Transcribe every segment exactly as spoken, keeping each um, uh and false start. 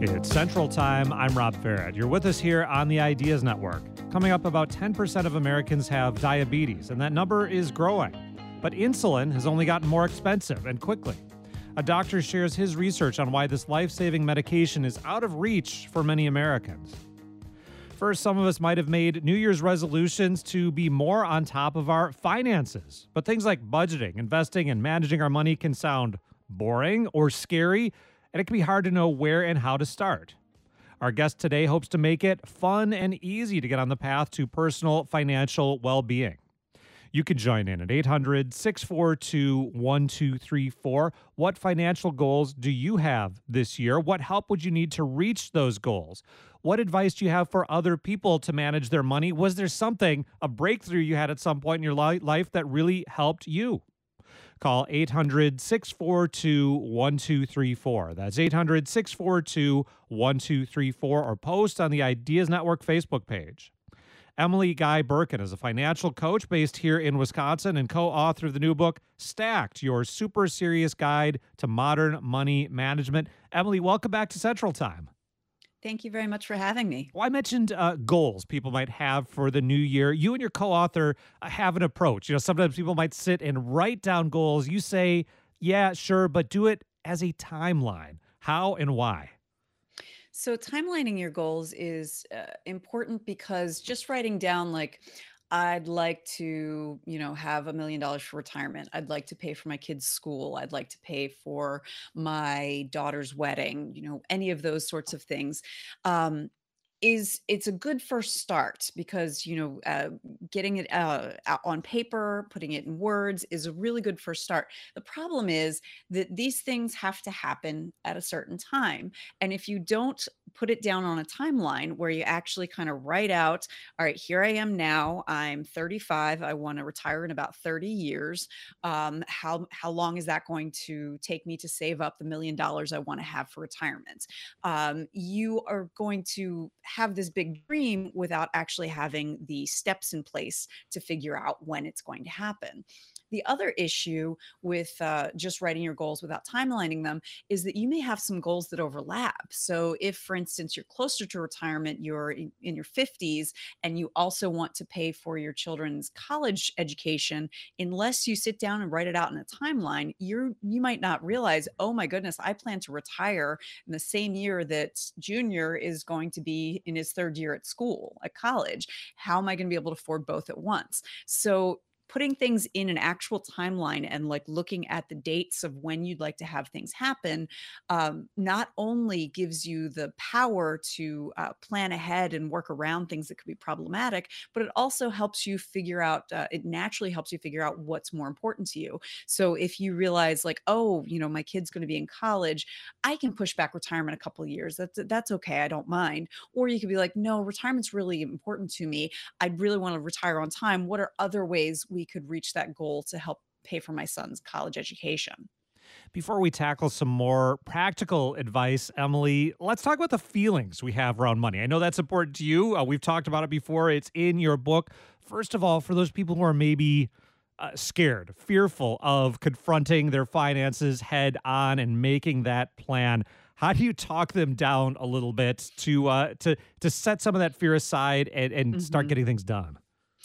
It's Central Time. I'm Rob Farrett. You're with us here on the Ideas Network. Coming up, about ten percent of Americans have diabetes, and that number is growing. But insulin has only gotten more expensive and quickly. A doctor shares his research on why this life-saving medication is out of reach for many Americans. First, some of us might have made New Year's resolutions to be more on top of our finances. But things like budgeting, investing, and managing our money can sound boring or scary, and it can be hard to know where and how to start. Our guest today hopes to make it fun and easy to get on the path to personal financial well-being. You can join in at eight hundred, six four two, one two three four. What financial goals do you have this year? What help would you need to reach those goals? What advice do you have for other people to manage their money? Was there something, a breakthrough you had at some point in your li- life that really helped you? Call eight hundred, six four two, one two three four. That's eight hundred, six four two, one two three four, or post on the Ideas Network Facebook page. Emily Guy Birken is a financial coach based here in Wisconsin and co-author of the new book, Stacked, Your Super Serious Guide to Modern Money Management. Emily, welcome back to Central Time. Thank you very much for having me. Well, I mentioned uh, goals people might have for the new year. You and your co-author uh, have an approach. You know, sometimes people might sit and write down goals. You say, yeah, sure, but do it as a timeline. How and why? So timelining your goals is uh, important because just writing down like, I'd like to, you know, have a million dollars for retirement. I'd like to pay for my kids' school. I'd like to pay for my daughter's wedding, you know, any of those sorts of things. Um, is it's a good first start because, you know, uh, getting it uh, out on paper, putting it in words is a really good first start. The problem is that these things have to happen at a certain time. And if you don't put it down on a timeline where you actually kind of write out, all right, here I am now, I'm thirty-five, I want to retire in about thirty years. Um, how, how long is that going to take me to save up the million dollars I want to have for retirement? Um, you are going to have this big dream without actually having the steps in place to figure out when it's going to happen. The other issue with uh, just writing your goals without timelining them is that you may have some goals that overlap. So if, for instance, you're closer to retirement, you're in, in your fifties, and you also want to pay for your children's college education, unless you sit down and write it out in a timeline, you're, you might not realize, oh my goodness, I plan to retire in the same year that Junior is going to be in his third year at school, at college. How am I going to be able to afford both at once? So putting things in an actual timeline and like looking at the dates of when you'd like to have things happen, um, not only gives you the power to uh, plan ahead and work around things that could be problematic, but it also helps you figure out, uh, it naturally helps you figure out what's more important to you. So if you realize like, oh, you know, my kid's going to be in college, I can push back retirement a couple of years. That's, that's okay. I don't mind. Or you could be like, no, retirement's really important to me. I'd really want to retire on time. What are other ways we could reach that goal to help pay for my son's college education? Before we tackle some more practical advice, Emily, let's talk about the feelings we have around money. I know that's important to you. Uh, we've talked about it before. It's in your book. First of all, for those people who are maybe uh, scared, fearful of confronting their finances head on and making that plan, how do you talk them down a little bit to uh, to to set some of that fear aside and, and mm-hmm. start getting things done?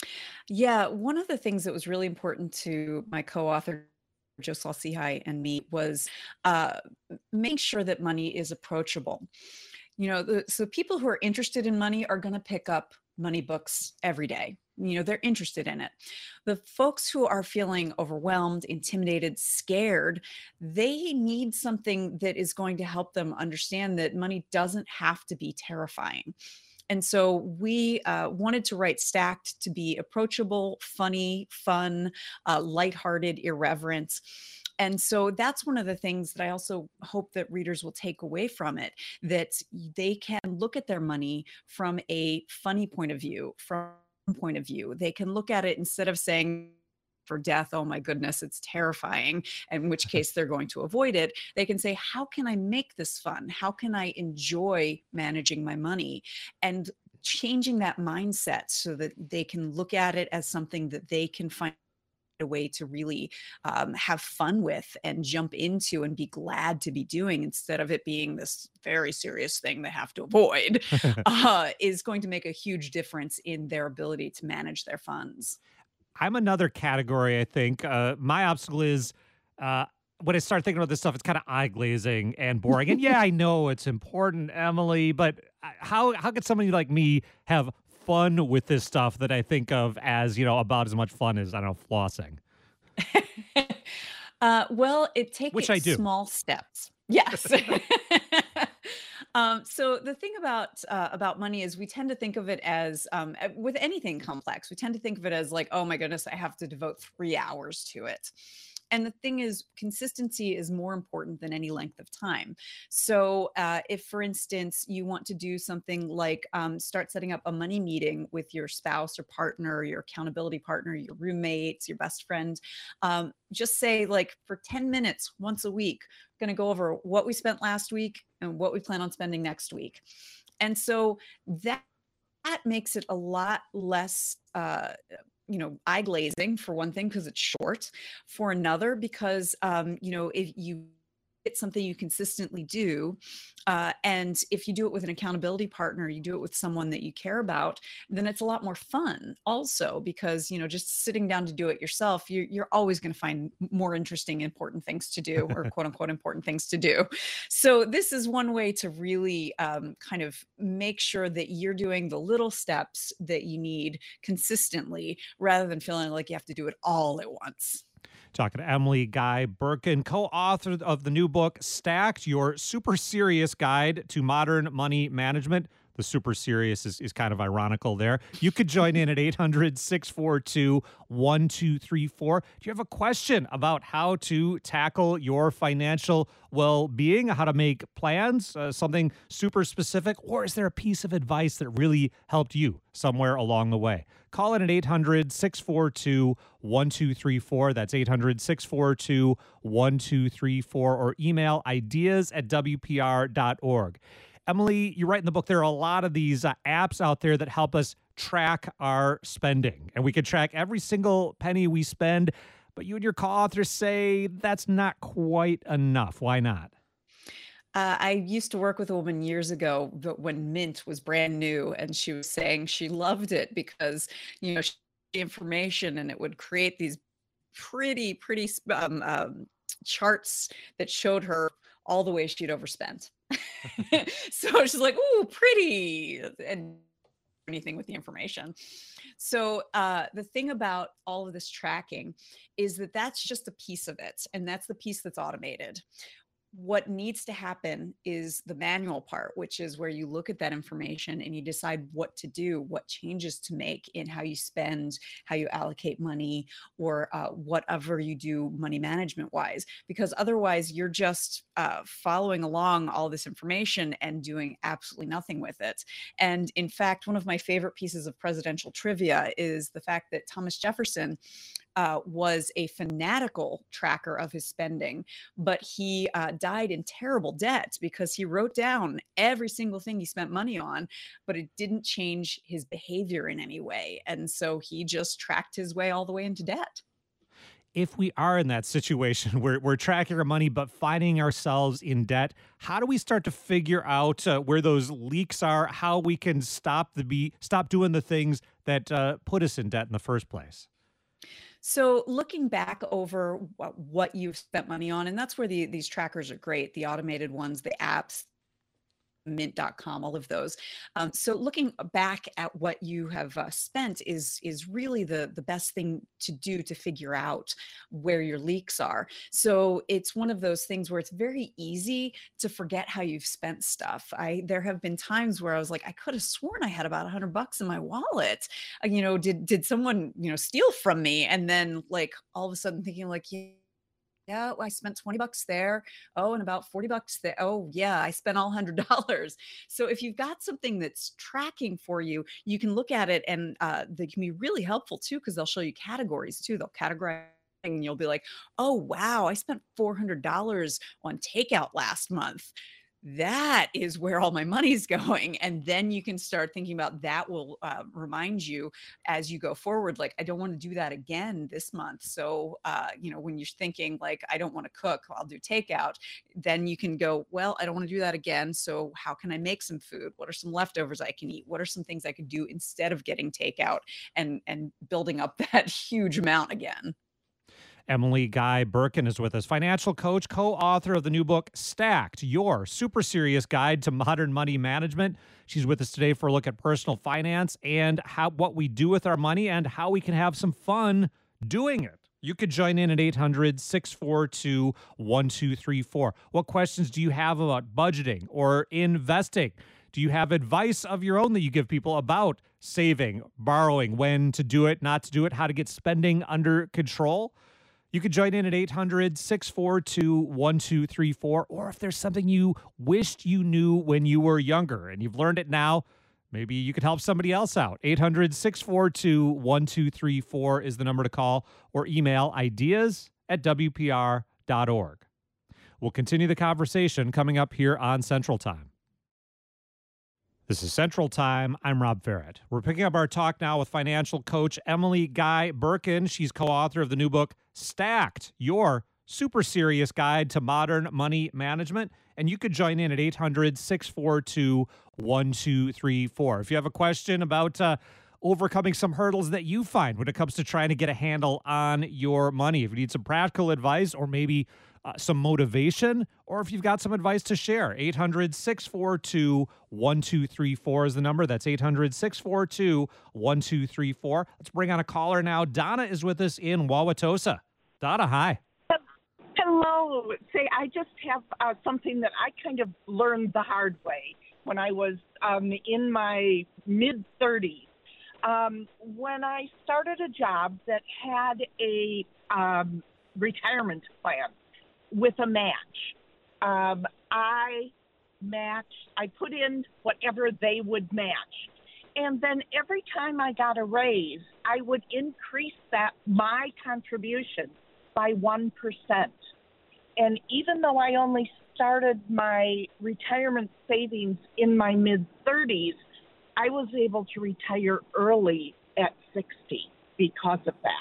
Yeah, one of the things that was really important to my co-author, Joe Saul-Sehy, and me was uh, making sure that money is approachable. You know, the, so people who are interested in money are going to pick up money books every day. You know, they're interested in it. The folks who are feeling overwhelmed, intimidated, scared, they need something that is going to help them understand that money doesn't have to be terrifying. And so we uh, wanted to write Stacked to be approachable, funny, fun, uh, lighthearted, irreverent. And so that's one of the things that I also hope that readers will take away from it, that they can look at their money from a funny point of view, from a point of view. They can look at it instead of saying, for death, oh my goodness, it's terrifying, in which case they're going to avoid it. They can say, how can I make this fun? How can I enjoy managing my money? And changing that mindset so that they can look at it as something that they can find a way to really um, have fun with and jump into and be glad to be doing instead of it being this very serious thing they have to avoid, uh, is going to make a huge difference in their ability to manage their funds. I'm another category, I think. Uh, my obstacle is uh, when I start thinking about this stuff, it's kind of eye glazing and boring. And yeah, I know it's important, Emily, but uh, how how could somebody like me have fun with this stuff that I think of as, you know, about as much fun as, I don't know, flossing, Uh, well, it take which it I do. small steps. Yes. Um, so the thing about uh, about money is we tend to think of it as um, uh, with anything complex, we tend to think of it as like, oh my goodness, I have to devote three hours to it. And the thing is, consistency is more important than any length of time. So, uh, if, for instance, you want to do something like um, start setting up a money meeting with your spouse or partner, your accountability partner, your roommates, your best friend, um, just say, like, for ten minutes once a week, going to go over what we spent last week and what we plan on spending next week. And so that that makes it a lot less uh you know eye glazing, for one thing, because it's short. For another, because um you know if you it's something you consistently do, uh, and if you do it with an accountability partner, you do it with someone that you care about, then it's a lot more fun also, because you know just sitting down to do it yourself, you're, you're always going to find more interesting important things to do, or quote unquote important things to do. So this is one way to really um, kind of make sure that you're doing the little steps that you need consistently, rather than feeling like you have to do it all at once. Talking to Emily Guy Birken, co author of the new book, Stacked, Your Super Serious Guide to Modern Money Management. The super serious is, is kind of ironical there. You could join in at eight hundred, six four two, one two three four. Do you have a question about how to tackle your financial well being, how to make plans, uh, something super specific? Or is there a piece of advice that really helped you somewhere along the way? Call in at eight hundred, six four two, one two three four. That's eight hundred, six four two, one two three four. Or email ideas at w p r dot org. Emily, you write in the book there are a lot of these uh, apps out there that help us track our spending, and we can track every single penny we spend. But you and your co-authors say that's not quite enough. Why not? Uh, I used to work with a woman years ago, but when Mint was brand new, and she was saying she loved it because, you know, she information, and it would create these pretty, pretty sp- um, um, charts that showed her all the ways she'd overspent. So she's like, "Ooh, pretty," and anything with the information. So uh, the thing about all of this tracking is that that's just a piece of it, and that's the piece that's automated. What needs to happen is the manual part, which is where you look at that information and you decide what to do, what changes to make in how you spend, how you allocate money, or uh, whatever you do money management wise. Because otherwise, you're just uh, following along all this information and doing absolutely nothing with it. And in fact, one of my favorite pieces of presidential trivia is the fact that Thomas Jefferson uh, was a fanatical tracker of his spending, but he uh, died in terrible debt because he wrote down every single thing he spent money on, but it didn't change his behavior in any way. And so he just tracked his way all the way into debt. If we are in that situation where we're tracking our money but finding ourselves in debt, how do we start to figure out uh, where those leaks are, how we can stop the be stop doing the things that uh, put us in debt in the first place? So looking back over what, what you've spent money on, and that's where the, these trackers are great, the automated ones, the apps, mint dot com, all of those. Um, so looking back at what you have uh, spent is is really the the best thing to do to figure out where your leaks are. So it's one of those things where it's very easy to forget how you've spent stuff. I there have been times where I was like, I could have sworn I had about a hundred bucks in my wallet. Uh, you know, did did someone you know steal from me? And then like all of a sudden thinking like, yeah. Yeah, well, I spent twenty bucks there. Oh, and about forty bucks there. Oh, yeah, I spent all one hundred dollars. So if you've got something that's tracking for you, you can look at it, and uh, they can be really helpful too, because they'll show you categories too. They'll categorize, and you'll be like, oh, wow, I spent four hundred dollars on takeout last month. that is where all my money's going. And then you can start thinking about that will uh, remind you as you go forward, like, I don't want to do that again this month. So, uh, you know, when you're thinking like, I don't want to cook, I'll do takeout, then you can go, well, I don't want to do that again. So how can I make some food? What are some leftovers I can eat? What are some things I could do instead of getting takeout and, and building up that huge amount again? Emily Guy Birkin is with us, financial coach, co author of the new book, Stacked, Your Super Serious Guide to Modern Money Management. She's with us today for a look at personal finance and how what we do with our money and how we can have some fun doing it. You could join in at eight hundred, six four two, one two three four. What questions do you have about budgeting or investing? Do you have advice of your own that you give people about saving, borrowing, when to do it, not to do it, how to get spending under control? You could join in at eight hundred, six four two, one two three four, or if there's something you wished you knew when you were younger and you've learned it now, maybe you could help somebody else out. eight hundred, six four two, one two three four is the number to call, or email ideas at w p r dot org. We'll continue the conversation coming up here on Central Time. This is Central Time. I'm Rob Farrett. We're picking up our talk now with financial coach Emily Guy Birkin. She's co-author of the new book, Stacked, Your Super Serious Guide to Modern Money Management. And you could join in at eight hundred, six four two, one two three four. If you have a question about uh, overcoming some hurdles that you find when it comes to trying to get a handle on your money, if you need some practical advice or maybe uh, some motivation, or if you've got some advice to share, eight hundred, six four two, one two three four is the number. That's eight hundred, six four two, one two three four. Let's bring on a caller now. Donna is with us in Wauwatosa. Donna, hi. Hello. Say, I just have uh, something that I kind of learned the hard way when I was um, in my mid thirties. Um, when I started a job that had a um, retirement plan with a match, um, I matched, I put in whatever they would match. And then every time I got a raise, I would increase that, my contribution, by one percent. And even though I only started my retirement savings in my mid thirties, I was able to retire early at sixty because of that.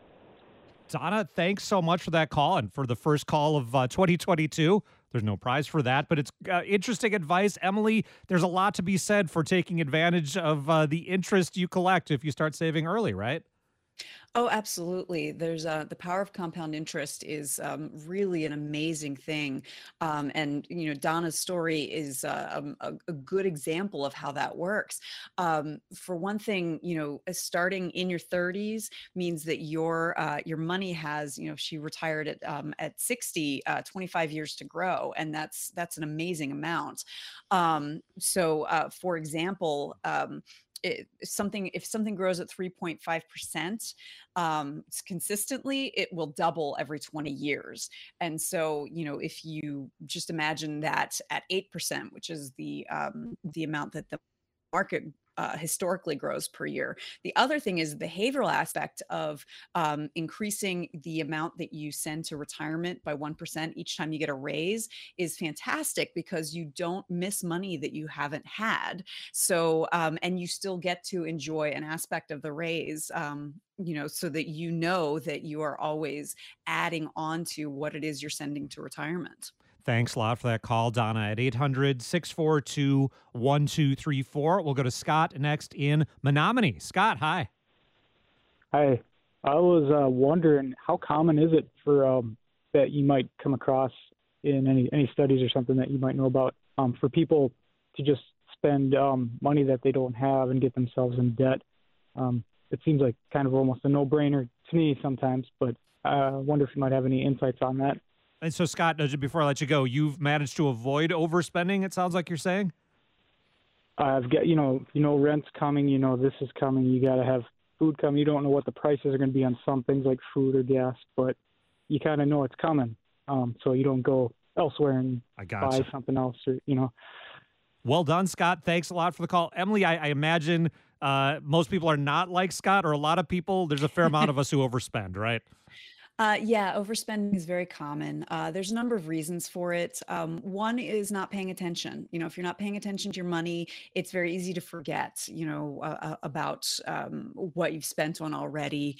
Donna, thanks so much for that call and for the first call of uh, twenty twenty-two. There's no prize for that, but it's uh, interesting advice. Emily, there's a lot to be said for taking advantage of uh, the interest you collect if you start saving early, right? Oh, absolutely. There's uh, the power of compound interest is um, really an amazing thing. Um, and, you know, Donna's story is uh, um, a, a good example of how that works. Um, for one thing, you know, uh, starting in your thirties means that your uh, your money has, you know, she retired at um, at sixty, uh, twenty-five years to grow. And that's that's an amazing amount. Um, so, uh, for example, um, it, something if something grows at three point five percent um, consistently, it will double every twenty years. And so, you know, if you just imagine that at eight percent, which is the um, the amount that the market uh, historically grows per year. The other thing is the behavioral aspect of um, increasing the amount that you send to retirement by one percent each time you get a raise is fantastic because you don't miss money that you haven't had. So, um, and you still get to enjoy an aspect of the raise, um, you know, so that you know that you are always adding on to what it is you're sending to retirement. Thanks a lot for that call, Donna, at eight hundred, six four two, one two three four. We'll go to Scott next in Menominee. Scott, hi. Hi. I was uh, wondering, how common is it for um, that you might come across in any, any studies or something that you might know about um, for people to just spend um, money that they don't have and get themselves in debt? Um, it seems like kind of almost a no-brainer to me sometimes, but I wonder if you might have any insights on that. And so, Scott, uh, before I let you go, you've managed to avoid overspending, it sounds like you're saying? I've got, you know, you know, rent's coming, you know, this is coming, you got to have food coming. You don't know what the prices are going to be on some things like food or gas, but you kind of know it's coming. Um, so you don't go elsewhere and I gotcha. buy something else, or, you know. Well done, Scott. Thanks a lot for the call. Emily, I, I imagine uh, most people are not like Scott, or a lot of people. There's a fair amount of us who overspend, right? Uh, yeah, overspending is very common. Uh, there's a number of reasons for it. Um, one is not paying attention. You know, if you're not paying attention to your money, it's very easy to forget, you know, uh, uh, about um, what you've spent on already.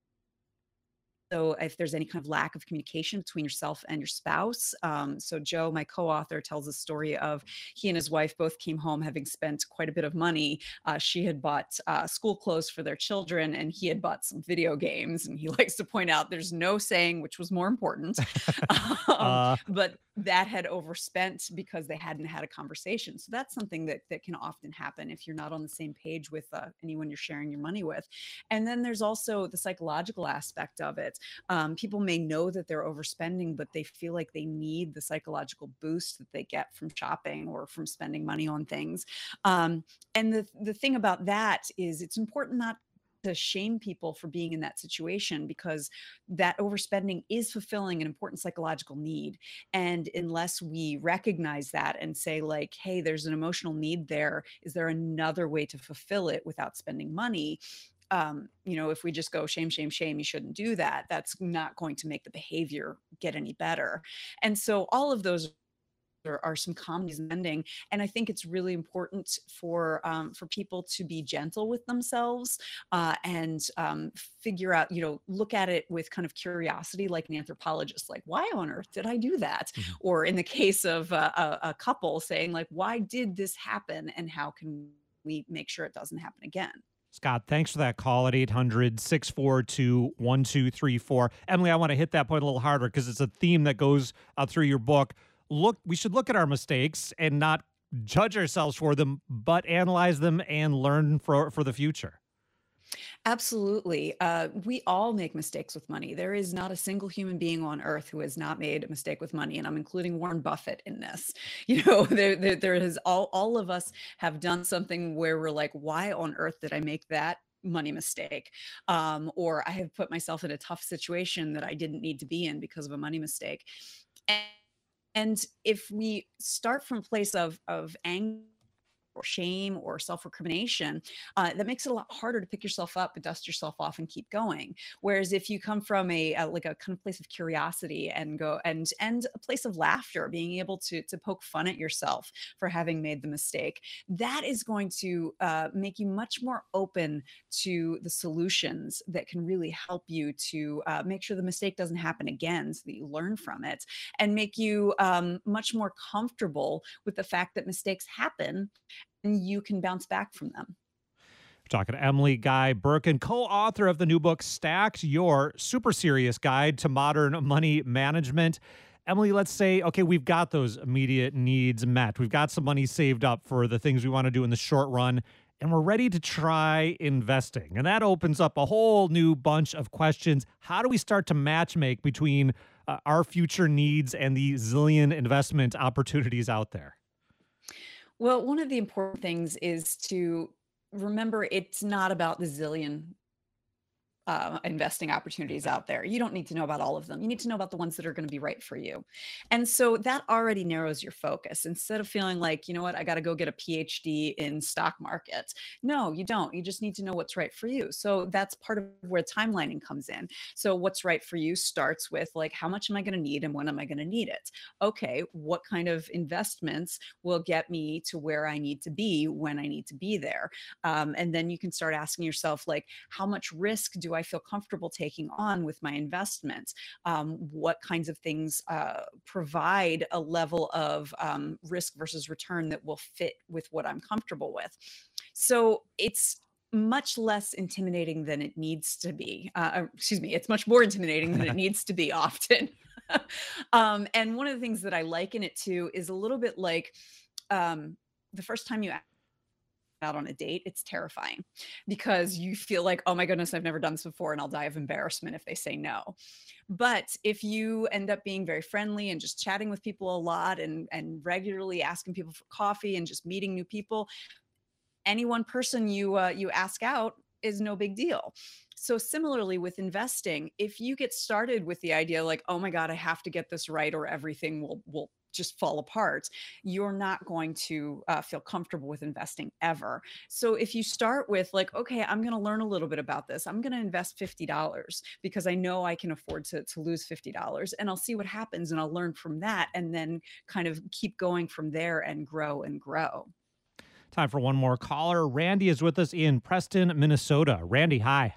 So if there's any kind of lack of communication between yourself and your spouse. Um, so Joe, my co-author, tells a story of he and his wife both came home having spent quite a bit of money. Uh, she had bought uh, school clothes for their children, and he had bought some video games. And he likes to point out there's no saying which was more important. um, uh, but that had overspent because they hadn't had a conversation. So that's something that that can often happen if you're not on the same page with uh, anyone you're sharing your money with. And then there's also the psychological aspect of it. Um, people may know that they're overspending, but they feel like they need the psychological boost that they get from shopping or from spending money on things. Um, and the the thing about that is it's important not to shame people for being in that situation, because that overspending is fulfilling an important psychological need. And unless we recognize that and say like, hey, there's an emotional need there, is there another way to fulfill it without spending money? Um, you know, if we just go shame, shame, shame, you shouldn't do that, that's not going to make the behavior get any better. And so all of those are, are some common spending. And I think it's really important for um, for people to be gentle with themselves uh, and um, figure out, you know, look at it with kind of curiosity, like an anthropologist, like, why on earth did I do that? Mhm. Or in the case of uh, a, a couple saying like, why did this happen? And how can we make sure it doesn't happen again? Scott, thanks for that call at eight hundred, six four two, one two three four. Emily, I want to hit that point a little harder because it's a theme that goes uh, through your book. Look, we should look at our mistakes and not judge ourselves for them, but analyze them and learn for, for the future. Absolutely. Uh, we all make mistakes with money. There is not a single human being on earth who has not made a mistake with money, and I'm including Warren Buffett in this. You know, there, there, there is all, all of us have done something where we're like, why on earth did I make that money mistake? Um, or I have put myself in a tough situation that I didn't need to be in because of a money mistake. And, and if we start from a place of of anger or shame or self-recrimination, uh, that makes it a lot harder to pick yourself up and dust yourself off and keep going. Whereas if you come from a, a like a kind of place of curiosity and go and and a place of laughter, being able to to poke fun at yourself for having made the mistake, that is going to uh, make you much more open to the solutions that can really help you to uh, make sure the mistake doesn't happen again, so that you learn from it, and make you um, much more comfortable with the fact that mistakes happen and you can bounce back from them. We're talking to Emily Guy Birken, co-author of the new book, Stacked, Your Super Serious Guide to Modern Money Management. Emily, let's say, okay, we've got those immediate needs met. We've got some money saved up for the things we want to do in the short run, and we're ready to try investing. And that opens up a whole new bunch of questions. How do we start to matchmake between uh, our future needs and the zillion investment opportunities out there? Well, one of the important things is to remember it's not about the zillion uh, investing opportunities out there. You don't need to know about all of them. You need to know about the ones that are going to be right for you. And so that already narrows your focus. Instead of feeling like, you know what, I got to go get a P H D in stock market. No, you don't. You just need to know what's right for you. So that's part of where timelining comes in. So what's right for you starts with like, how much am I going to need and when am I going to need it? Okay, what kind of investments will get me to where I need to be when I need to be there? Um, and then you can start asking yourself, like, how much risk do I feel comfortable taking on with my investments? Um, what kinds of things uh, provide a level of um, risk versus return that will fit with what I'm comfortable with? So it's much less intimidating than it needs to be. Uh, excuse me, it's much more intimidating than it needs to be often. um, and one of the things that I liken it to is a little bit like um, the first time you out on a date, it's terrifying because you feel like, oh my goodness, I've never done this before and I'll die of embarrassment if they say no. But if you end up being very friendly and just chatting with people a lot and, and regularly asking people for coffee and just meeting new people, any one person you uh, you ask out is no big deal. So similarly with investing, if you get started with the idea like, oh my God, I have to get this right or everything will will just fall apart, you're not going to uh, feel comfortable with investing ever. So if you start with like, okay, I'm going to learn a little bit about this. I'm going to invest fifty dollars because I know I can afford to, to lose fifty dollars, and I'll see what happens and I'll learn from that, and then kind of keep going from there and grow and grow. Time for one more caller. Randy is with us in Preston, Minnesota. Randy, hi.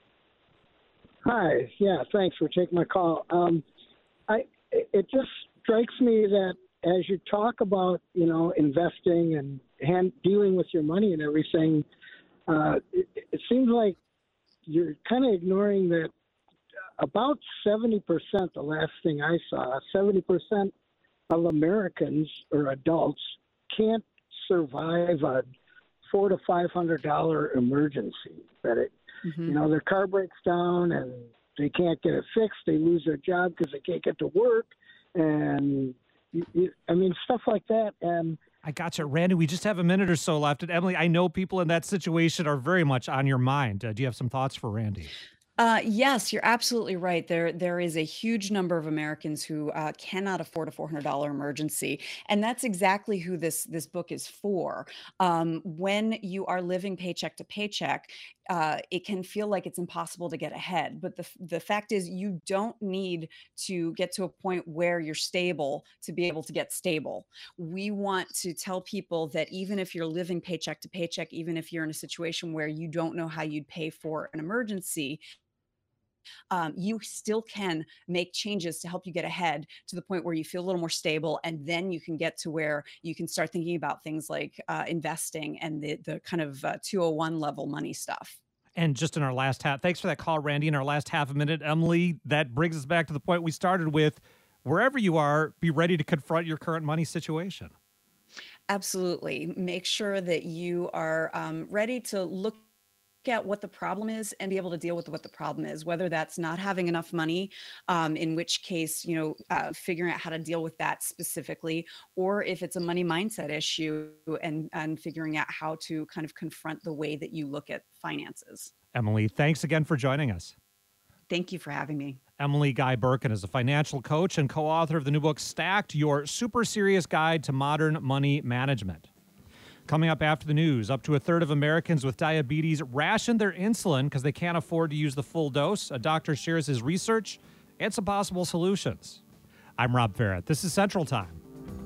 Hi. Yeah, thanks for taking my call. Um, I it just strikes me that as you talk about, you know, investing and hand, dealing with your money and everything, uh, it, it seems like you're kind of ignoring that about seventy percent, the last thing I saw, seventy percent of Americans or adults can't survive a four to five hundred dollar emergency. That it, mm-hmm. you know, their car breaks down and they can't get it fixed. They lose their job because they can't get to work, and you, you, I mean stuff like that. And I gotcha, Randy. We just have a minute or so left. And Emily, I know people in that situation are very much on your mind. Uh, do you have some thoughts for Randy? Uh, yes, you're absolutely right. There, there is a huge number of Americans who uh, cannot afford a four hundred dollar emergency, and that's exactly who this this book is for. Um, when you are living paycheck to paycheck, uh, it can feel like it's impossible to get ahead. But the the fact is, you don't need to get to a point where you're stable to be able to get stable. We want to tell people that even if you're living paycheck to paycheck, even if you're in a situation where you don't know how you'd pay for an emergency, Um, you still can make changes to help you get ahead to the point where you feel a little more stable, and then you can get to where you can start thinking about things like uh, investing and the the kind of uh, two oh one level money stuff. And just in our last half, thanks for that call, Randy. In our last half a minute, Emily, that brings us back to the point we started with. Wherever you are, be ready to confront your current money situation. Absolutely. Make sure that you are um, ready to look at what the problem is and be able to deal with what the problem is, whether that's not having enough money, um, in which case, you know, uh, figuring out how to deal with that specifically, or if it's a money mindset issue and, and figuring out how to kind of confront the way that you look at finances. Emily, thanks again for joining us. Thank you for having me. Emily Guy Birken is a financial coach and co-author of the new book, Stacked, Your Super Serious Guide to Modern Money Management. Coming up after the news, up to a third of Americans with diabetes ration their insulin because they can't afford to use the full dose. A doctor shares his research and some possible solutions. I'm Rob Ferret. This is Central Time.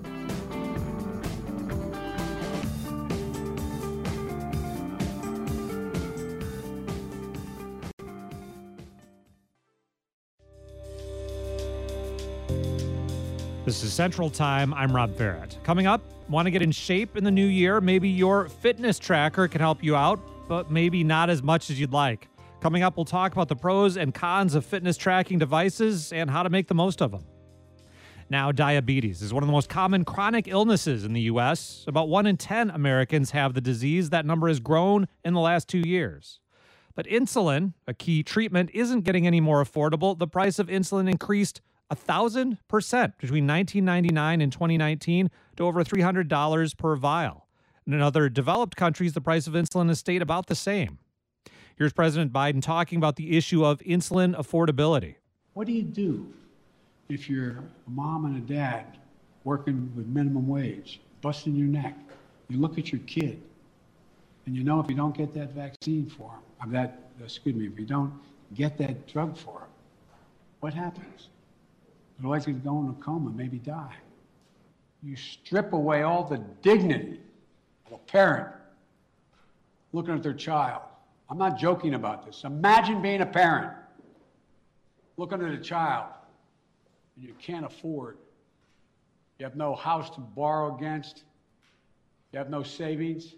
This is Central Time. I'm Rob Ferret. Coming up, want to get in shape in the new year? Maybe your fitness tracker can help you out, but maybe not as much as you'd like. Coming up, we'll talk about the pros and cons of fitness tracking devices and how to make the most of them. Now, diabetes is one of the most common chronic illnesses in the U S. About one in ten Americans have the disease. That number has grown in the last two years. But insulin, a key treatment, isn't getting any more affordable. The price of insulin increased one thousand percent between nineteen ninety-nine and twenty nineteen to over three hundred dollars per vial. And in other developed countries, the price of insulin has stayed about the same. Here's President Biden talking about the issue of insulin affordability. What do you do if you're a mom and a dad working with minimum wage, busting your neck? You look at your kid, and you know if you don't get that vaccine for him, that, excuse me, if you don't get that drug for him, what happens? They're likely to go in a coma, maybe die. You strip away all the dignity of a parent looking at their child. I'm not joking about this. Imagine being a parent looking at a child and you can't afford. You have no house to borrow against. You have no savings.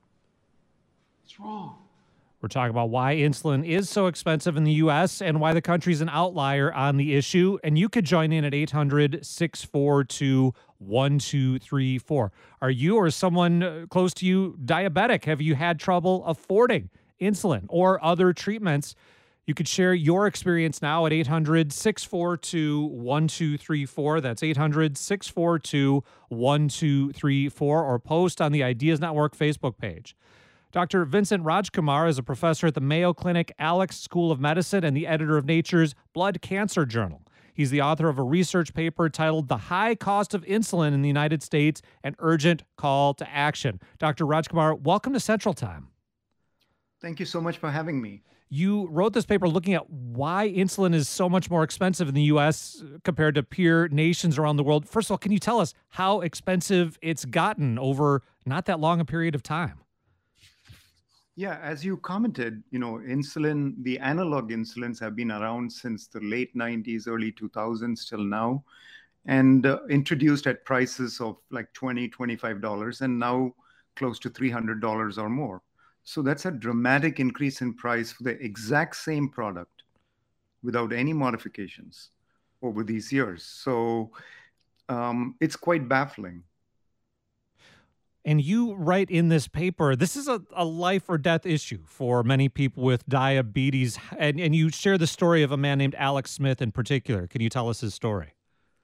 It's wrong. We're talking about why insulin is so expensive in the U S and why the country's an outlier on the issue. And you could join in at eight hundred, six four two, one two three four. Are you or someone close to you diabetic? Have you had trouble affording insulin or other treatments? You could share your experience now at eight hundred, six four two, one two three four. That's eight hundred, six four two, one two three four, or post on the Ideas Network Facebook page. Doctor Vincent Rajkumar is a professor at the Mayo Clinic Alex School of Medicine and the editor of Nature's Blood Cancer Journal. He's the author of a research paper titled The High Cost of Insulin in the United States, An Urgent Call to Action. Doctor Rajkumar, welcome to Central Time. Thank you so much for having me. You wrote this paper looking at why insulin is so much more expensive in the U S compared to peer nations around the world. First of all, can you tell us how expensive it's gotten over not that long a period of time? Yeah, as you commented, you know, insulin, the analog insulins have been around since the late nineties, early two thousands till now, and uh, introduced at prices of like twenty dollars, twenty-five dollars, and now close to three hundred dollars or more. So that's a dramatic increase in price for the exact same product without any modifications over these years. So um, it's quite baffling. And you write in this paper, this is a, a life or death issue for many people with diabetes. And, and you share the story of a man named Alex Smith in particular. Can you tell us his story?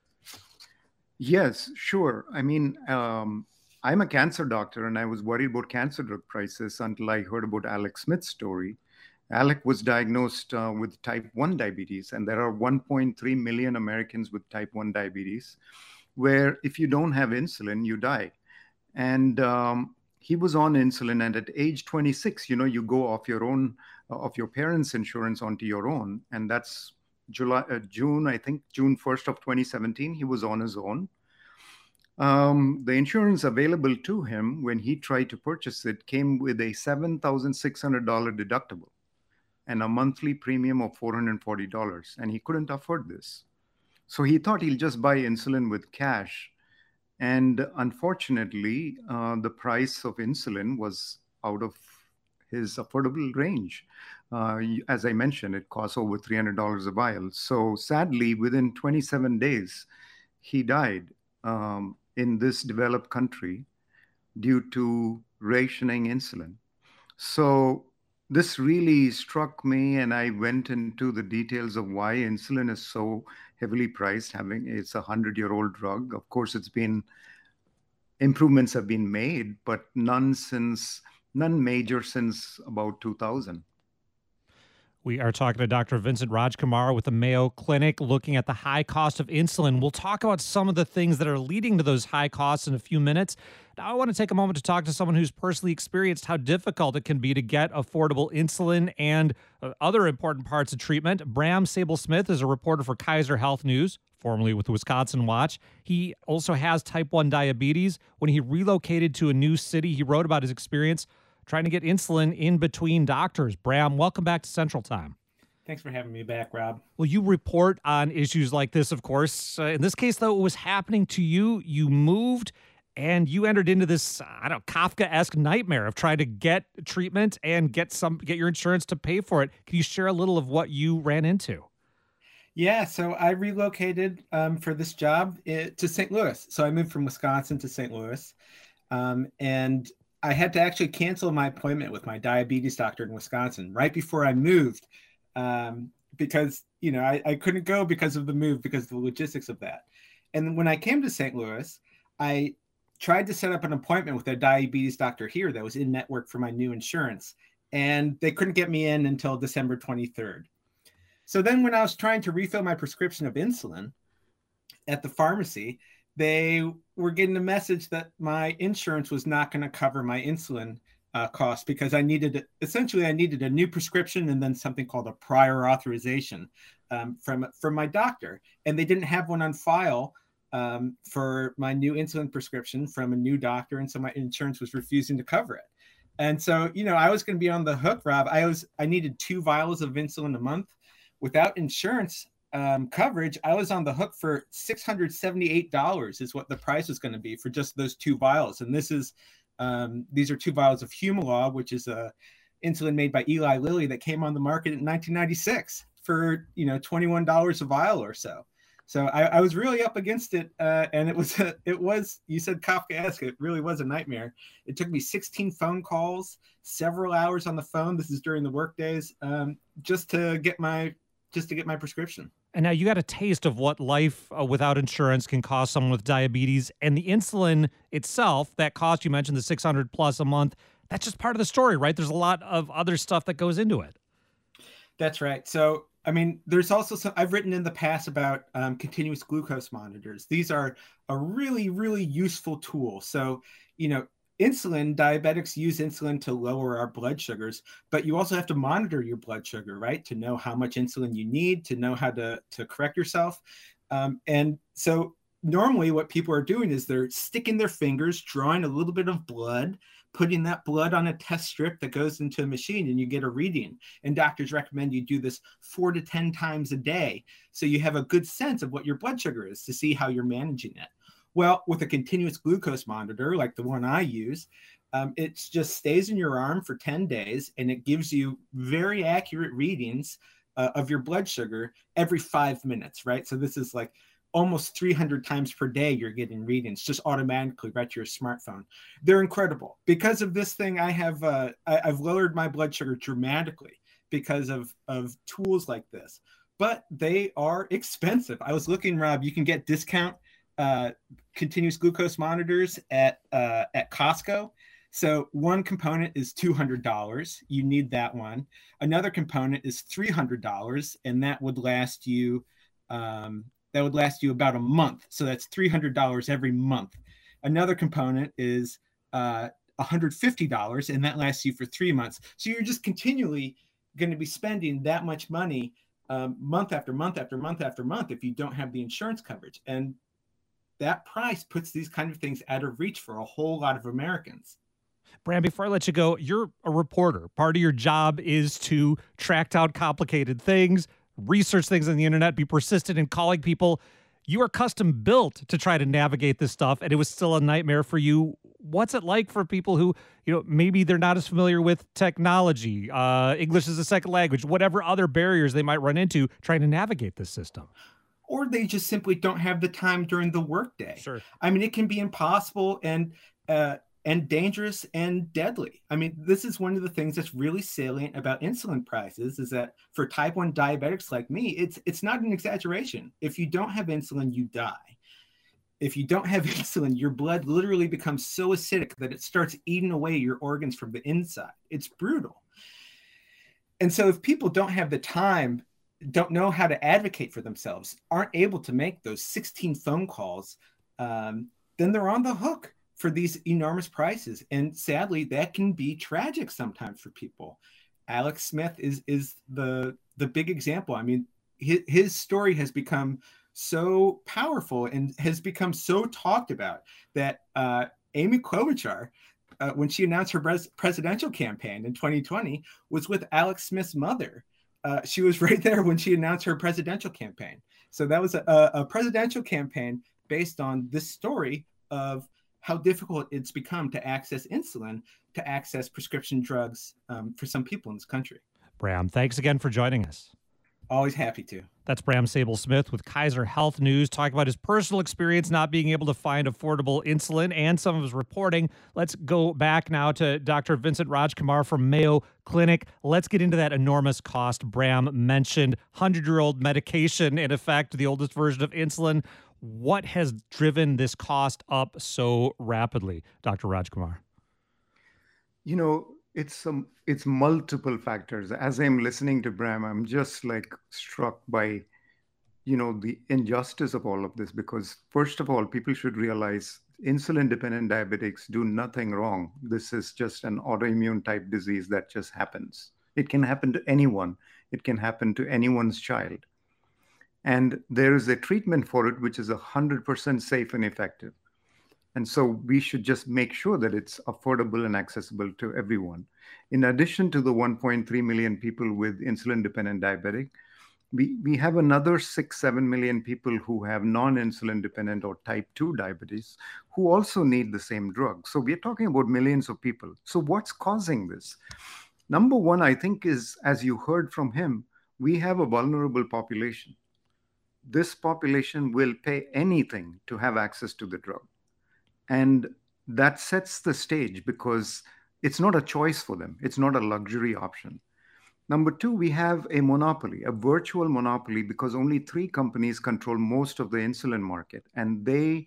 Yes, sure. I mean, um, I'm a cancer doctor, and I was worried about cancer drug prices until I heard about Alex Smith's story. Alec was diagnosed uh, with type one diabetes, and there are one point three million Americans with type one diabetes, where if you don't have insulin, you die. And um, he was on insulin, and at age twenty-six, you know, you go off your own, uh, off your parents' insurance onto your own, and that's July, uh, June, I think, June first of twenty seventeen, he was on his own. Um, the insurance available to him when he tried to purchase it came with a seven thousand six hundred dollars deductible and a monthly premium of four hundred forty dollars, and he couldn't afford this. So he thought he'll just buy insulin with cash. And unfortunately, uh, the price of insulin was out of his affordable range. Uh, as I mentioned, it costs over three hundred dollars a vial. So sadly, within twenty-seven days, he died um, in this developed country due to rationing insulin. So this really struck me, and I went into the details of why insulin is so heavily priced. Having it's a hundred-year-old drug. Of course, it's been improvements have been made, but none since none major since about two thousand. We are talking to Doctor Vincent Rajkumar with the Mayo Clinic, looking at the high cost of insulin. We'll talk about some of the things that are leading to those high costs in a few minutes. Now, I want to take a moment to talk to someone who's personally experienced how difficult it can be to get affordable insulin and uh, other important parts of treatment. Bram Sable-Smith is a reporter for Kaiser Health News, formerly with Wisconsin Watch. He also has type one diabetes. When he relocated to a new city, he wrote about his experience trying to get insulin in between doctors. Bram, welcome back to Central Time. Thanks for having me back, Rob. Well, you report on issues like this, of course. Uh, in this case, though, it was happening to you. You moved and you entered into this, I don't know, Kafka-esque nightmare of trying to get treatment and get some get your insurance to pay for it. Can you share a little of what you ran into? Yeah, so I relocated um, for this job uh, to Saint Louis. So I moved from Wisconsin to Saint Louis. Um, and I had to actually cancel my appointment with my diabetes doctor in Wisconsin right before I moved um, because, you know, I, I couldn't go because of the move, because of the logistics of that. And when I came to Saint Louis, I tried to set up an appointment with a diabetes doctor here that was in network for my new insurance, and they couldn't get me in until December twenty-third. So then when I was trying to refill my prescription of insulin at the pharmacy, they were getting a message that my insurance was not going to cover my insulin uh, costs because I needed, essentially I needed a new prescription and then something called a prior authorization um, from, from my doctor. And they didn't have one on file um, for my new insulin prescription from a new doctor. And so my insurance was refusing to cover it. And so, you know, I was going to be on the hook, Rob. I was, I needed two vials of insulin a month. Without insurance um, coverage, I was on the hook for six hundred seventy-eight dollars is what the price was going to be for just those two vials. And this is, um, these are two vials of Humalog, which is a insulin made by Eli Lilly that came on the market in nineteen ninety-six for, you know, twenty-one dollars a vial or so. So I, I was really up against it. Uh, and it was, a, it was, you said Kafkaesque, it really was a nightmare. It took me sixteen phone calls, several hours on the phone. This is during the work days, um, just to get my, just to get my prescription. And now you got a taste of what life uh, without insurance can cost someone with diabetes, and the insulin itself, that cost you mentioned, the six hundred plus a month, that's just part of the story, right? There's a lot of other stuff that goes into it. That's right. So I mean, there's also some, I've written in the past about um, continuous glucose monitors. These are a really, really useful tool. So, you know, insulin, diabetics use insulin to lower our blood sugars, but you also have to monitor your blood sugar, right? To know how much insulin you need, to know how to, to correct yourself. Um, and so normally what people are doing is they're sticking their fingers, drawing a little bit of blood, putting that blood on a test strip that goes into a machine, and you get a reading. And doctors recommend you do this four to ten times a day, so you have a good sense of what your blood sugar is to see how you're managing it. Well, with a continuous glucose monitor, like the one I use, um, it just stays in your arm for ten days, and it gives you very accurate readings uh, of your blood sugar every five minutes, right? So this is like almost three hundred times per day you're getting readings just automatically right to your smartphone. They're incredible. Because of this thing, I have uh, I, I've lowered my blood sugar dramatically because of, of tools like this. But they are expensive. I was looking, Rob, you can get discount uh, continuous glucose monitors at uh, at Costco. So one component is two hundred dollars. You need that one. Another component is three hundred dollars, and that would last you um, that would last you about a month. So that's three hundred dollars every month. Another component is uh, one hundred fifty dollars, and that lasts you for three months. So you're just continually going to be spending that much money um, month after month after month after month if you don't have the insurance coverage. And that price puts these kind of things out of reach for a whole lot of Americans. Bram, before I let you go, you're a reporter. Part of your job is to track down complicated things, research things on the internet, be persistent in calling people. You are custom built to try to navigate this stuff, and it was still a nightmare for you. What's it like for people who, you know, maybe they're not as familiar with technology, uh, English as a second language, whatever other barriers they might run into trying to navigate this system? Or they just simply don't have the time during the workday. Sure. I mean, it can be impossible and uh, and dangerous and deadly. I mean, this is one of the things that's really salient about insulin prices is that for type one diabetics like me, it's it's not an exaggeration. If you don't have insulin, you die. If you don't have insulin, your blood literally becomes so acidic that it starts eating away your organs from the inside. It's brutal. And so if people don't have the time, don't know how to advocate for themselves, aren't able to make those sixteen phone calls, um, then they're on the hook for these enormous prices. And sadly, that can be tragic sometimes for people. Alex Smith is is the, the big example. I mean, his, his story has become so powerful and has become so talked about that uh, Amy Klobuchar, uh, when she announced her pres- presidential campaign in twenty twenty, was with Alex Smith's mother. Uh, she was right there when she announced her presidential campaign. So that was a, a presidential campaign based on this story of how difficult it's become to access insulin, to access prescription drugs um, for some people in this country. Bram, thanks again for joining us. Always happy to. That's Bram Sabol-Smith with Kaiser Health News, talking about his personal experience not being able to find affordable insulin and some of his reporting. Let's go back now to Doctor Vincent Rajkumar from Mayo Clinic. Let's get into that enormous cost. Bram mentioned hundred-year-old medication, in effect, the oldest version of insulin. What has driven this cost up so rapidly, Doctor Rajkumar? You know, it's um, it's multiple factors. As I'm listening to Bram, I'm just like struck by, you know, the injustice of all of this, because first of all, people should realize insulin-dependent diabetics do nothing wrong. This is just an autoimmune type disease that just happens. It can happen to anyone. It can happen to anyone's child. And there is a treatment for it, which is one hundred percent safe and effective. And so we should just make sure that it's affordable and accessible to everyone. In addition to the one point three million people with insulin-dependent diabetic, we, we have another six, seven million people who have non-insulin dependent or type two diabetes who also need the same drug. So we're talking about millions of people. So what's causing this? Number one, I think, is, as you heard from him, we have a vulnerable population. This population will pay anything to have access to the drug. And that sets the stage because it's not a choice for them. It's not a luxury option. Number two, we have a monopoly, a virtual monopoly, because only three companies control most of the insulin market. And they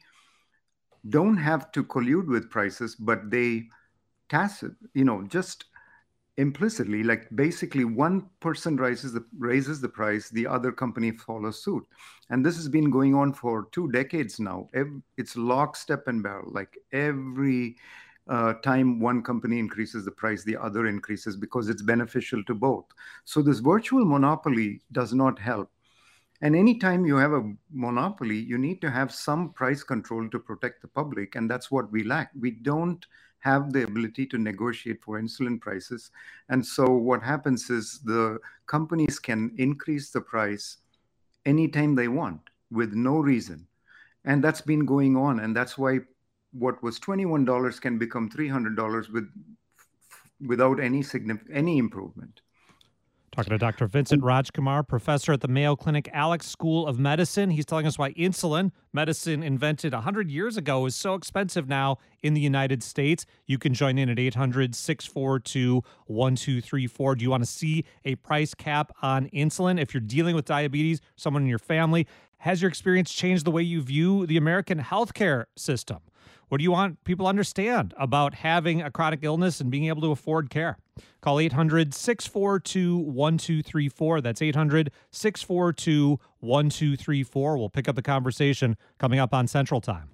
don't have to collude with prices, but they tacit, you know, just implicitly, like basically one person raises the raises the price, the other company follows suit. And this has been going on for two decades now. Ev- It's lockstep and barrel. Like every uh, time one company increases the price, the other increases because it's beneficial to both. So this virtual monopoly does not help. And anytime you have a monopoly, you need to have some price control to protect the public. And that's what we lack. We don't have the ability to negotiate for insulin prices. And so what happens is the companies can increase the price anytime they want with no reason. And that's been going on. And that's why what was twenty-one dollars can become three hundred dollars with, without any significant, any improvement. Talking to Doctor Vincent Rajkumar, professor at the Mayo Clinic Alex School of Medicine. He's telling us why insulin, medicine invented one hundred years ago, is so expensive now in the United States. You can join in at eight hundred, six four two, one two three four. Do you want to see a price cap on insulin? If you're dealing with diabetes, someone in your family, has your experience changed the way you view the American healthcare system? What do you want people to understand about having a chronic illness and being able to afford care? Call eight hundred, six four two, one two three four. That's eight hundred, six four two, one two three four. We'll pick up the conversation coming up on Central Time.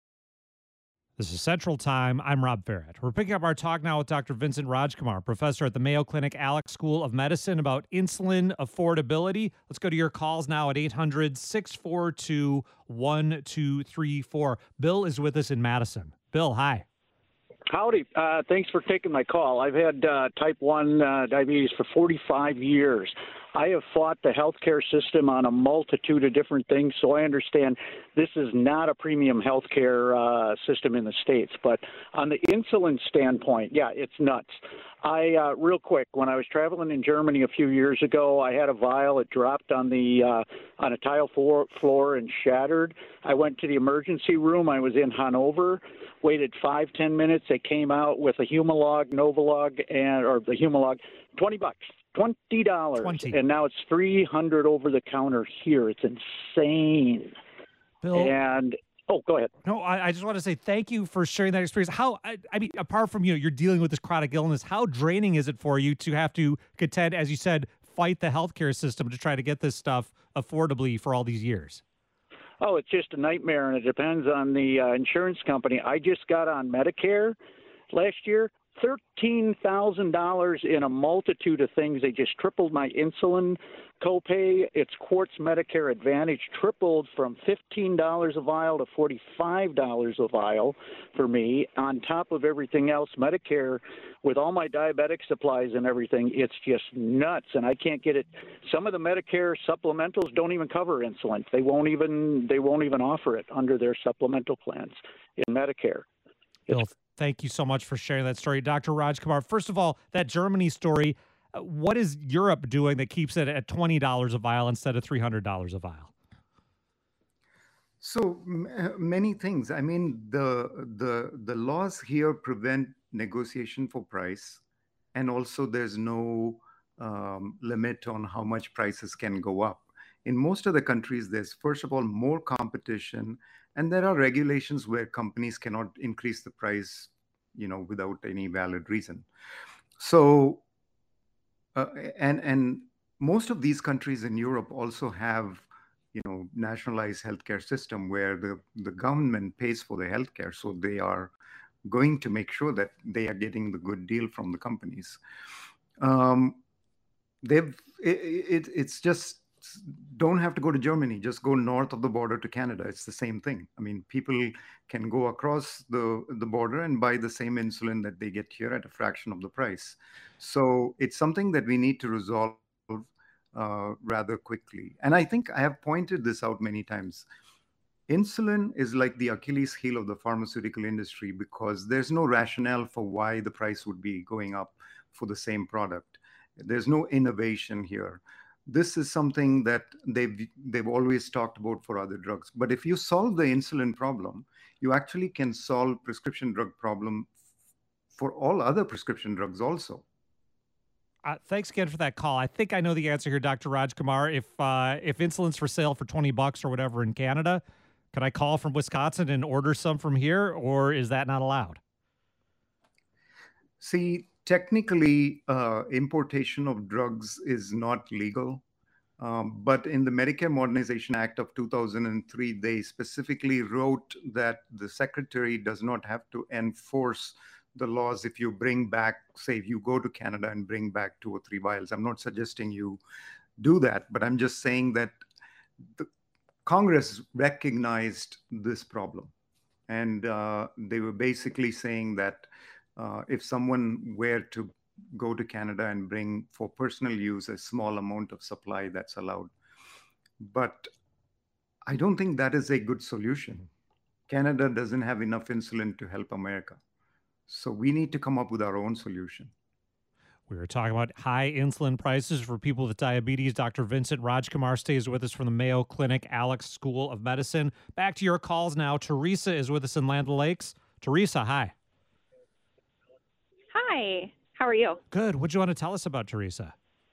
This is Central Time. I'm Rob Barrett. We're picking up our talk now with Doctor Vincent Rajkumar, professor at the Mayo Clinic Alex School of Medicine, about insulin affordability. Let's go to your calls now at eight hundred, six four two, one two three four. Bill is with us in Madison. Bill, hi. Howdy. Uh, thanks for taking my call. I've had uh, type one uh, diabetes for forty-five years. I have fought the healthcare system on a multitude of different things, so I understand this is not a premium healthcare uh, system in the States. But on the insulin standpoint, yeah, it's nuts. I uh, real quick, when I was traveling in Germany a few years ago, I had a vial. It dropped on the uh, on a tile floor, floor and shattered. I went to the emergency room. I was in Hanover. Waited five ten minutes. They came out with a Humalog, Novolog, and or the Humalog, twenty bucks. Twenty dollars, and now it's three hundred over the counter here. It's insane. Bill, and oh, go ahead. No, I, I just want to say thank you for sharing that experience. How, I, I mean, apart from you know you're dealing with this chronic illness, how draining is it for you to have to contend, as you said, fight the healthcare system to try to get this stuff affordably for all these years? Oh, it's just a nightmare, and it depends on the uh, insurance company. I just got on Medicare last year. thirteen thousand dollars in a multitude of things. They just tripled my insulin copay. It's Quartz Medicare Advantage tripled from fifteen dollars a vial to forty-five dollars a vial for me. On top of everything else, Medicare, with all my diabetic supplies and everything, it's just nuts, and I can't get it. Some of the Medicare supplementals don't even cover insulin. They won't even they won't even offer it under their supplemental plans in Medicare. Bill, thank you so much for sharing that story. Doctor Rajkumar, first of all, that Germany story, uh, what is Europe doing that keeps it at twenty dollars a vial instead of three hundred dollars a vial? So m- many things. I mean, the the the laws here prevent negotiation for price, and also there's no um, limit on how much prices can go up. In most of the countries, there's first of all more competition, and there are regulations where companies cannot increase the price, you know, without any valid reason. So, uh, and and most of these countries in Europe also have, you know, nationalized healthcare system where the, the government pays for the healthcare. So they are going to make sure that they are getting the good deal from the companies. Um, they've, it, it, it's just, don't have to go to Germany, just go north of the border to Canada. It's the same thing. I mean, people can go across the, the border and buy the same insulin that they get here at a fraction of the price. So it's something that we need to resolve uh, rather quickly. And I think I have pointed this out many times. Insulin is like the Achilles heel of the pharmaceutical industry because there's no rationale for why the price would be going up for the same product. There's no innovation here. This is something that they've they've always talked about for other drugs. But if you solve the insulin problem, you actually can solve prescription drug problem for all other prescription drugs also. Uh, thanks again for that call. I think I know the answer here, Doctor Rajkumar. If uh, if insulin's for sale for twenty bucks or whatever in Canada, could I call from Wisconsin and order some from here, or is that not allowed? See, technically, uh, importation of drugs is not legal. Um, but in the Medicare Modernization Act of two thousand three, they specifically wrote that the secretary does not have to enforce the laws if you bring back, say, if you go to Canada and bring back two or three vials. I'm not suggesting you do that, but I'm just saying that the Congress recognized this problem. And uh, they were basically saying that uh, if someone were to go to Canada and bring for personal use a small amount of supply, that's allowed. But I don't think that is a good solution. Canada doesn't have enough insulin to help America. So we need to come up with our own solution. We were talking about high insulin prices for people with diabetes. Doctor Vincent Rajkumar stays with us from the Mayo Clinic Alex School of Medicine. Back to your calls now. Teresa is with us in Land O'Lakes. Teresa, hi. Hi. How are you? Good. What do you want to tell us about Teresa?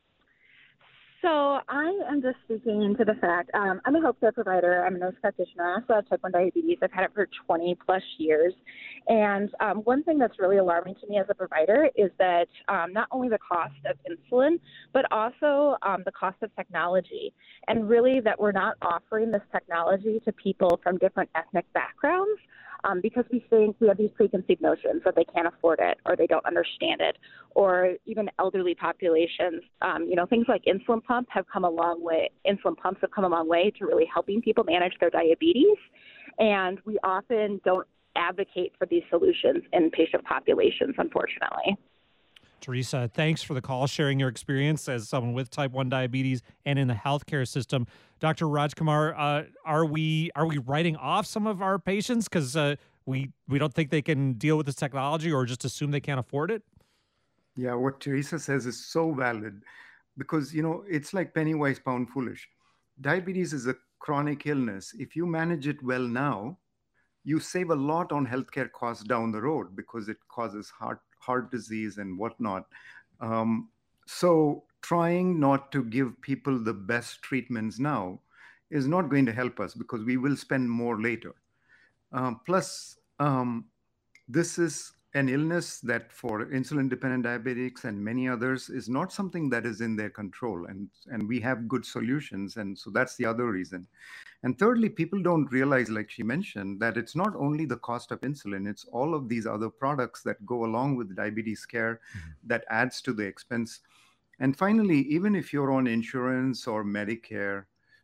So I am just speaking into the fact, um, I'm a healthcare provider. I'm a nurse practitioner. I also have type one diabetes. I've had it for twenty plus years. And um, one thing that's really alarming to me as a provider is that um, not only the cost of insulin, but also um, the cost of technology. And really that we're not offering this technology to people from different ethnic backgrounds. Um, because we think we have these preconceived notions that they can't afford it or they don't understand it, or even elderly populations. Um, you know, things like insulin pump have come a long way. Insulin pumps have come a long way to really helping people manage their diabetes, and we often don't advocate for these solutions in patient populations, unfortunately. Teresa, thanks for the call, sharing your experience as someone with type one diabetes and in the healthcare system. Doctor Rajkumar, uh, are we are we writing off some of our patients because uh, we we don't think they can deal with this technology, or just assume they can't afford it? Yeah, what Teresa says is so valid, because you know it's like penny wise, pound foolish. Diabetes is a chronic illness. If you manage it well now, you save a lot on healthcare costs down the road because it causes heart heart disease and whatnot. Um, so trying not to give people the best treatments now is not going to help us because we will spend more later. Um, plus, um, this is an illness that for insulin-dependent diabetics and many others is not something that is in their control. And, and we have good solutions. And so that's the other reason. And thirdly, people don't realize, like she mentioned, that it's not only the cost of insulin, it's all of these other products that go along with diabetes care mm-hmm. that adds to the expense. And finally, even if you're on insurance or Medicare,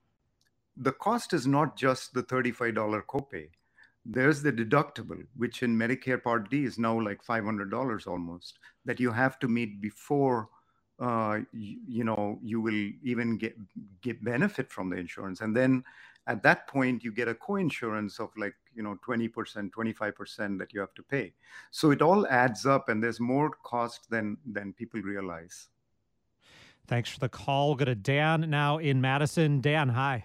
the cost is not just the thirty-five dollars copay. There's the deductible, which in Medicare Part D is now like five hundred dollars almost, that you have to meet before uh, you, you know, you will even get, get benefit from the insurance. And then at that point, you get a co-insurance of like, you know, twenty percent, twenty-five percent that you have to pay. So it all adds up, and there's more cost than, than people realize. Thanks for the call. We'll go to Dan now in Madison. Dan, hi.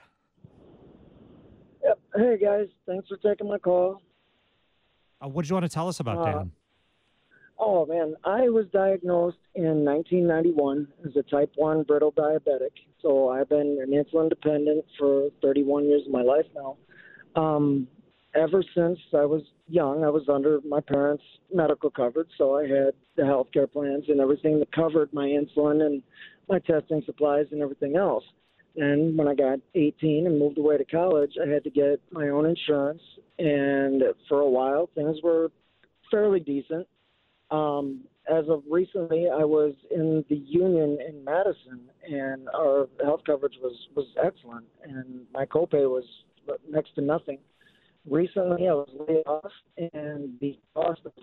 Yep. Hey, guys. Thanks for taking my call. Uh, what did you want to tell us about, uh, Dan? Oh, man. I was diagnosed in nineteen ninety-one as a type one brittle diabetic. So I've been an insulin dependent for thirty-one years of my life now. Um, ever since I was young, I was under my parents' medical coverage. So I had the healthcare plans and everything that covered my insulin and my testing supplies and everything else. And when I got eighteen and moved away to college, I had to get my own insurance. And for a while, things were fairly decent. Um, as of recently, I was in the union in Madison, and our health coverage was, was excellent, and my copay was next to nothing. Recently, I was laid off, and the cost of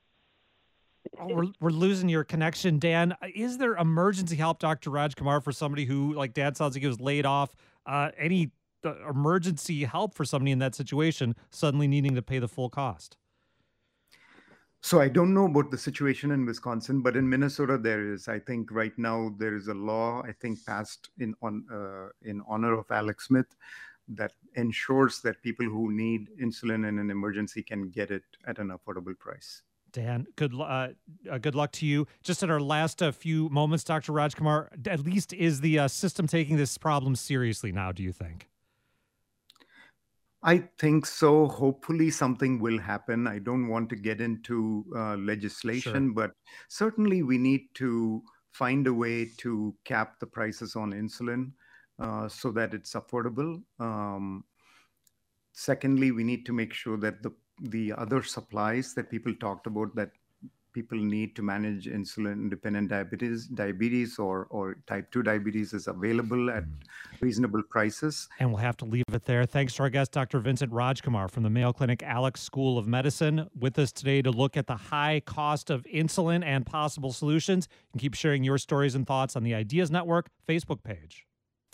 Oh, we're, we're losing your connection, Dan. Is there emergency help, Doctor Rajkumar, for somebody who, like Dad sounds like he was laid off? Uh, any uh, emergency help for somebody in that situation suddenly needing to pay the full cost? So I don't know about the situation in Wisconsin, but in Minnesota there is. I think right now there is a law, I think passed in on uh, in honor of Alex Smith, that ensures that people who need insulin in an emergency can get it at an affordable price. Dan, good uh, uh, good luck to you. Just in our last uh, few moments, Doctor Rajkumar, at least is the uh, system taking this problem seriously now, do you think? I think so. Hopefully, something will happen. I don't want to get into uh, legislation, Sure. but certainly we need to find a way to cap the prices on insulin uh, so that it's affordable. Um, secondly, we need to make sure that the the other supplies that people talked about that people need to manage insulin-independent diabetes, diabetes or, or type two diabetes is available at reasonable prices. And we'll have to leave it there. Thanks to our guest, Doctor Vincent Rajkumar from the Mayo Clinic Alex School of Medicine, with us today to look at the high cost of insulin and possible solutions. You can keep sharing your stories and thoughts on the Ideas Network Facebook page.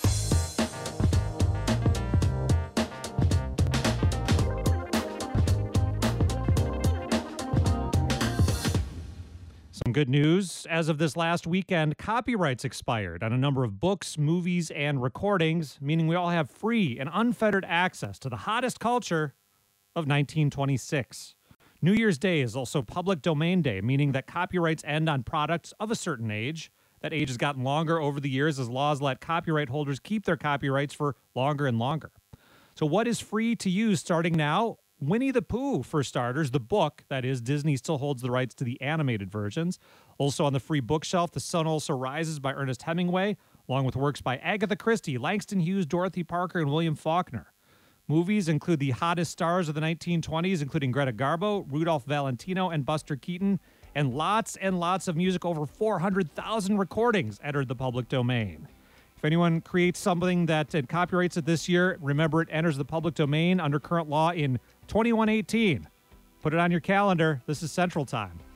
Some good news. As of this last weekend, copyrights expired on a number of books, movies, and recordings, meaning we all have free and unfettered access to the hottest culture of nineteen twenty-six. New Year's Day is also Public Domain Day, meaning that copyrights end on products of a certain age. That age has gotten longer over the years as laws let copyright holders keep their copyrights for longer and longer. So what is free to use starting now? Winnie the Pooh, for starters, the book, that is, Disney still holds the rights to the animated versions. Also on the free bookshelf, The Sun Also Rises by Ernest Hemingway, along with works by Agatha Christie, Langston Hughes, Dorothy Parker, and William Faulkner. Movies include the hottest stars of the nineteen twenties, including Greta Garbo, Rudolph Valentino, and Buster Keaton, and lots and lots of music. Over four hundred thousand recordings entered the public domain. If anyone creates something that and copyrights it this year, remember it enters the public domain under current law in twenty-one eighteen. Put it on your calendar. This is Central Time.